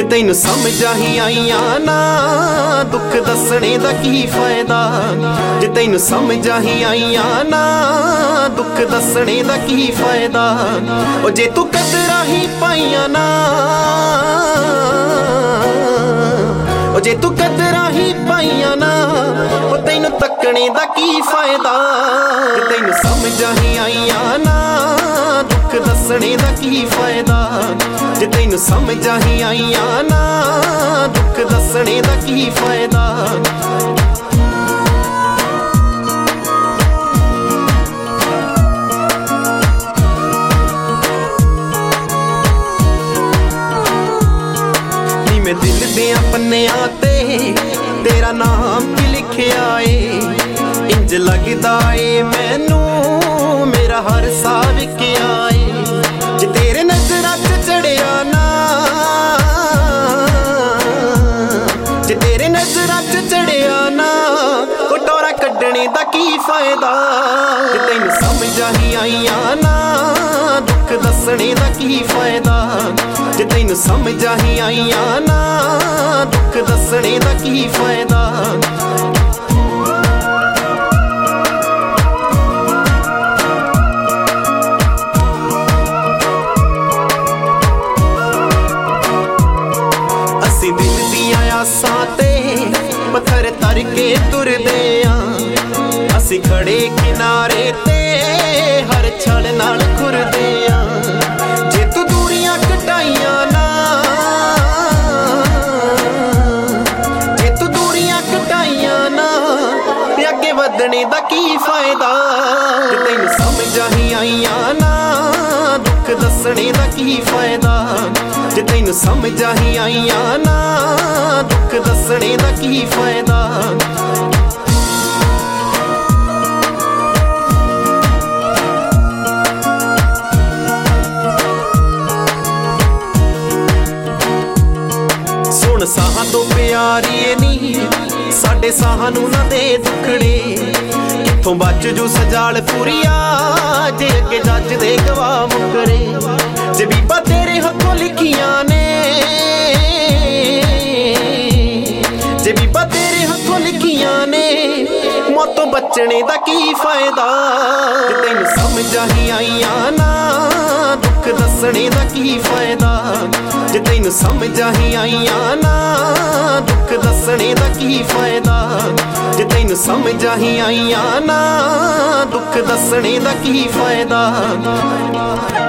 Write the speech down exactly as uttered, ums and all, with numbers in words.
ਤੈਨੂੰ ਸਮਝਾਂ ਹੀ ਆਈਆਂ ਨਾ ਦੁੱਖ ਦੱਸਣੇ ਦਾ ਕੀ ਫਾਇਦਾ। ਜੇ ਤੈਨੂੰ ਸਮਝਾਂ ਹੀ ਆਈਆਂ ਨਾ ਦੁੱਖ ਦੱਸਣੇ ਦਾ ਕੀ ਫਾਇਦਾ। ਉਹ ਜੇ ਤੂੰ ਕਦਰਾਂ ਹੀ ਪਾਈਆਂ ਨਾ, ਉਹ ਜੇ ਤੂੰ ਕਦਰਾਂ ਹੀ ਪਾਈਆਂ ਨਾ ਉਹ ਤੈਨੂੰ ਤੱਕਣੇ ਦਾ ਕੀ ਫਾਇਦਾ। ਜੇ ਤੈਨੂੰ ਸਮਝਾਂ ਹੀ ਆਈਆਂ ਨਾ ਦੁੱਖ ਦੱਸਣੇ ਦਾ ਕੀ ਫਾਇਦਾ। ਜੇ ਤੈਨੂੰ ਸਮਝਾਂ ਹੀ ਆਈਆਂ ਨਾ ਦੁੱਖ ਦੱਸਣੇ ਦਾ ਕੀ ਫਾਇਦਾ। ਨੀ ਮੈਂ ਦਿਲ ਦਿਆਂ ਪੰਨਿਆਂ ਤੇ ਤੇਰਾ ਨਾਮ ਕੀ ਲਿਖਿਆ ਏ। ਇੰਜ ਲੱਗਦਾ ਏ ਮੈਨੂੰ ਮੇਰਾ ਹਰ ਸਾਹ ਵਿਕਿਆ ਏ। ਜੇ ਤੇਰੇ ਨਜ਼ਰਾਂ ਚ ਚੜਿਆ ਨਾ, ਜੇ ਤੇਰੇ ਨਜ਼ਰਾਂ ਚ ਚੜਿਆ ਨਾ ਉਹ ਟੋਰਾ ਕੱਢਣੇ ਦਾ ਕੀ ਫਾਇਦਾ। ਜੇ ਤੈਨੂੰ ਸਮਝਾਂ ਹੀ ਆਈਆਂ ਨਾ ਦੁੱਖ ਦੱਸਣੇ ਦਾ ਕੀ ਫਾਇਦਾ। ਜੇ ਤੈਨੂੰ ਸਮਝਾਂ ਹੀ ਆਈਆਂ ਨਾ ਦੁੱਖ ਦੱਸਣੇ ਦਾ ਕੀ ਫਾਇਦਾ। ਅਸੀਂ ਦਿਲ ਦੀਆਂ ਆਸਾਂ ਤੇ ਪੱਥਰ ਧਰ ਕੇ ਤੁਰਦੇ ਆਂ। ਅਸੀਂ ਖੜੇ ਕਿਨਾਰੇ ਤੇ ਹਰ ਛਲ ਨਾਲ ਖੁਰਦੇ ਆਂ। ਜੇ ਤੂੰ ਦੂਰੀਆਂ ਘਟਾਈਆਂ ਨਾ, ਜੇ ਤੂੰ ਦੂਰੀਆਂ ਘਟਾਈਆਂ ਨਾ ਅੱਗੇ ਵਧਣੇ ਦਾ ਕੀ ਫਾਇਦਾ। ਜੇ ਤੈਨੂੰ ਸਮਝਾਂ ਹੀ ਆਈਆਂ ਨਾ ਦੁੱਖ ਦੱਸਣੇ ਦਾ ਕੀ ਫਾਇਦਾ। ਜੇ ਤੈਨੂੰ ਸਮਝਾਂ ਹੀ ਆਈਆਂ ਨਾ ਦੁੱਖ ਦੱਸਣੇ ਦਾ ਕੀ ਫਾਇਦਾ। ਸੁਣ ਸਾਹਾਂ ਤੋਂ ਪਿਆਰੀਏ ਨੀ ਸਾਡੇ ਸਾਹਾਂ ਨੂੰ ਨਾ ਦੇ ਦੁੱਖੜੇ। ਕਿੱਥੋਂ ਬਚ ਜੂ ਸਜਾਲ ਪੂਰੀਆ ਜੇ ਅੱਗੇ ਜੱਜ ਦੇ ਗਵਾਹ ਮੁਕਰੇ। ਜੇ ਬੀਬਾ ਤੇਰੇ ਹੱਥੋਂ ਲਿਖੀਆਂ ਨੇ, ਜੇ ਬੀਬਾ ਤੇਰੇ ਹੱਥੋਂ ਲਿਖੀਆਂ ਨੇ ਮੌਤੋਂ ਬਚਣੇ ਦਾ ਕੀ ਫਾਇਦਾ। ਜੇ ਤੈਨੂੰ ਸਮਝਾਂ ਹੀ ਆਈਆਂ ਨਾ ਦੁੱਖ ਦੱਸਣੇ ਦਾ ਕੀ ਫਾਇਦਾ। ਜੇ ਤੈਨੂੰ ਸਮਝਾਂ ਹੀ ਆਈਆਂ ਨਾ ਦੁੱਖ ਦੱਸਣੇ ਦਾ ਕੀ ਫਾਇਦਾ। ਜੇ ਤੈਨੂੰ ਸਮਝਾਂ ਹੀ ਆਈਆਂ ਨਾ ਦੁੱਖ ਦੱਸਣੇ ਦਾ ਕੀ ਫਾਇਦਾ।